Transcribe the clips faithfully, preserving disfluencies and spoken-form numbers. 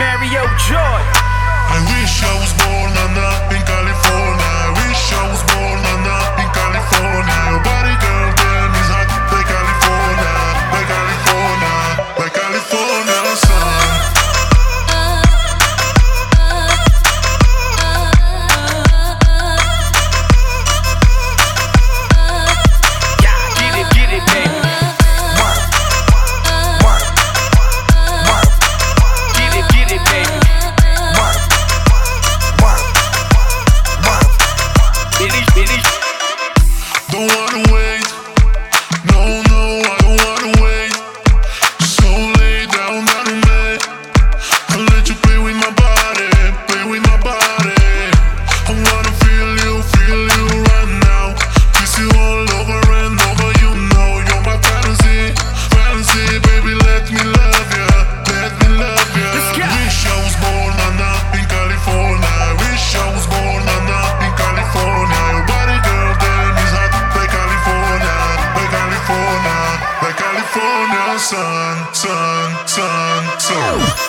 Mario Joy. I wish I was born and up in California. I wish I was born and up in California. Your body, girl, damn is hot like California, like California, like California sun. Don't wanna wait, no, no, I don't wanna wait. So lay down, down on me. I'll let you play with my body, play with my body. I wanna feel you, feel you right now. Kiss you all over and over, you know you're my fantasy, fantasy, baby, let me love ya, let me love ya. Wish I was born and up in California. I wish I was born and up in California. Your body, girl, damn is hot like California, like California, like California sun, sun, sun, sun.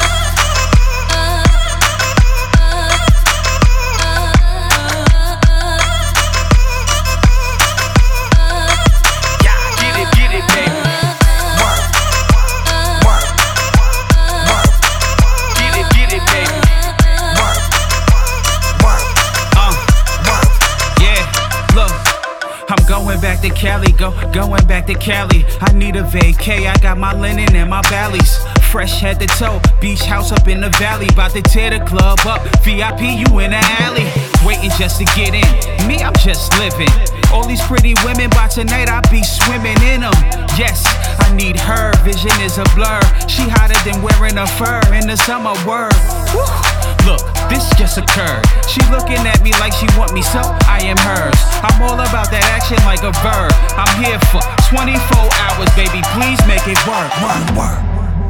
Going back to Cali, go, going back to Cali. I need a vacay, I got my linen and my valleys. Fresh head to toe, beach house up in the valley. About to tear the club up, V I P you in the alley. Waiting just to get in, me I'm just living. All these pretty women, by tonight I be swimming in them. Yes, I need her, vision is a blur. She hotter than wearing a fur in the summer word. Woo. Look, this just occurred. She looking at me like she want me, so I am hers. I'm all about that action like a verb. I'm here for twenty-four hours, baby, please make it work. One word.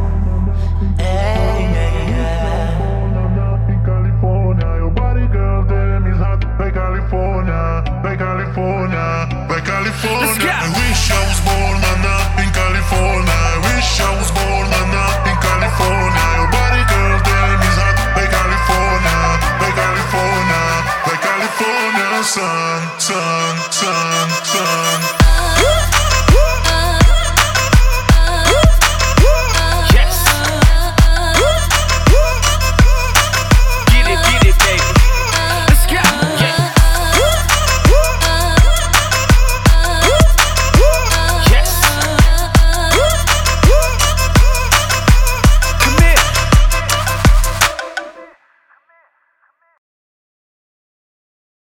Hey, hey, yeah. California, your body, girl, damn is hot like California, like California, like California. I wish I was born and up in California. I wish I was born and up in California. Your body, girl, damn is hot like California, like California, like California sun, sun, sun, sun.